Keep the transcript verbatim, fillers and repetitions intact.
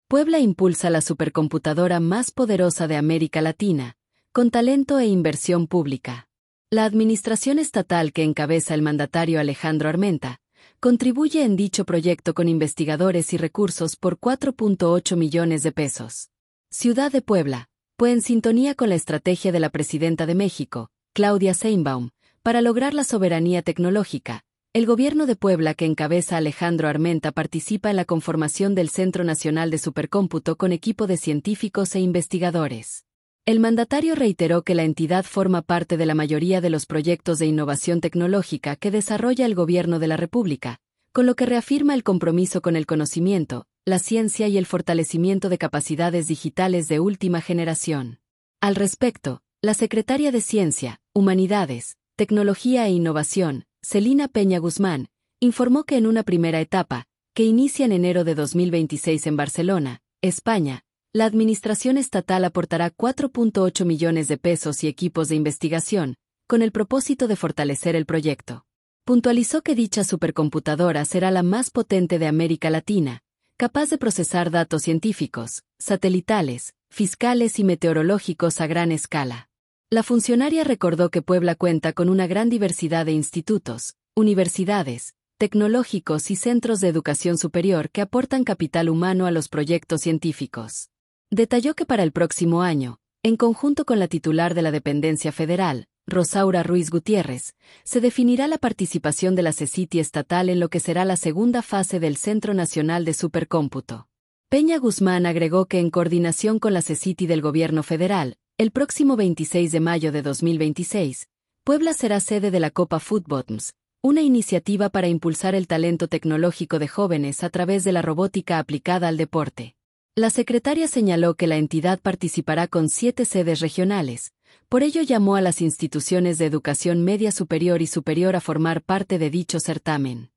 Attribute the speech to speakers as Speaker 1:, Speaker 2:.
Speaker 1: Puebla impulsa la supercomputadora más poderosa de América Latina, con talento e inversión pública. La administración estatal que encabeza el mandatario Alejandro Armenta, contribuye en dicho proyecto con investigadores y recursos por cuatro punto ocho millones de pesos. Ciudad de Puebla, pues en sintonía con la estrategia de la presidenta de México, Claudia Sheinbaum, para lograr la soberanía tecnológica, el gobierno de Puebla que encabeza Alejandro Armenta participa en la conformación del Centro Nacional de Supercómputo con equipo de científicos e investigadores. El mandatario reiteró que la entidad forma parte de la mayoría de los proyectos de innovación tecnológica que desarrolla el gobierno de la República, con lo que reafirma el compromiso con el conocimiento, la ciencia y el fortalecimiento de capacidades digitales de última generación. Al respecto, la secretaria de Ciencia, Humanidades, Tecnología e Innovación, Celina Peña Guzmán, informó que en una primera etapa, que inicia en enero de dos mil veintiséis en Barcelona, España, la administración estatal aportará cuatro punto ocho millones de pesos y equipos de investigación, con el propósito de fortalecer el proyecto. Puntualizó que dicha supercomputadora será la más potente de América Latina, capaz de procesar datos científicos, satelitales, fiscales y meteorológicos a gran escala. La funcionaria recordó que Puebla cuenta con una gran diversidad de institutos, universidades, tecnológicos y centros de educación superior que aportan capital humano a los proyectos científicos. Detalló que para el próximo año, en conjunto con la titular de la dependencia federal, Rosaura Ruiz Gutiérrez, se definirá la participación de la CECITI estatal en lo que será la segunda fase del Centro Nacional de Supercómputo. Peña Guzmán agregó que en coordinación con la CECITI del Gobierno Federal, el próximo veintiséis de mayo de dos mil veintiséis, Puebla será sede de la Copa Footbots, una iniciativa para impulsar el talento tecnológico de jóvenes a través de la robótica aplicada al deporte. La secretaria señaló que la entidad participará con siete sedes regionales, por ello llamó a las instituciones de educación media superior y superior a formar parte de dicho certamen.